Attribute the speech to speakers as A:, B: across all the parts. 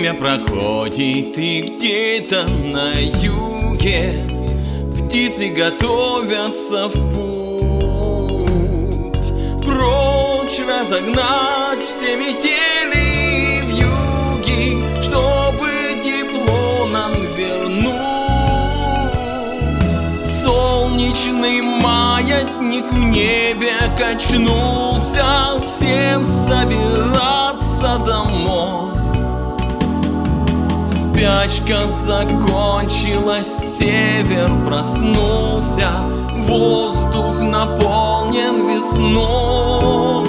A: Время проходит, и где-то на юге птицы готовятся в путь, прочь разогнать все метели в юге, чтобы тепло нам вернуть. Солнечный маятник в небе качнулся, всем собираться домой. Спячка закончилась, север проснулся, воздух наполнен весной.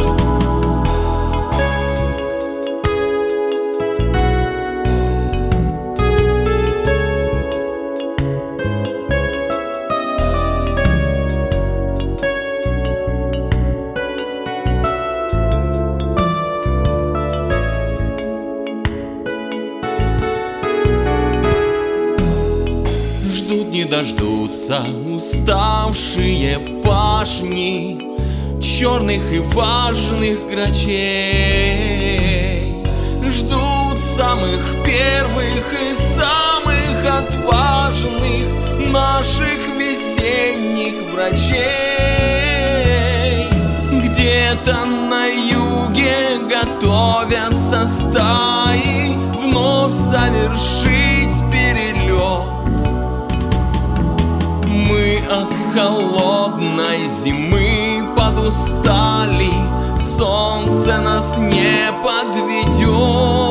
A: Не дождутся уставшие пашни черных и важных грачей. Ждут самых первых и самых отважных наших весенних врачей. Где-то на юге готовятся стаи вновь совершить перелет. Мы от холодной зимы подустали, солнце нас не подведет.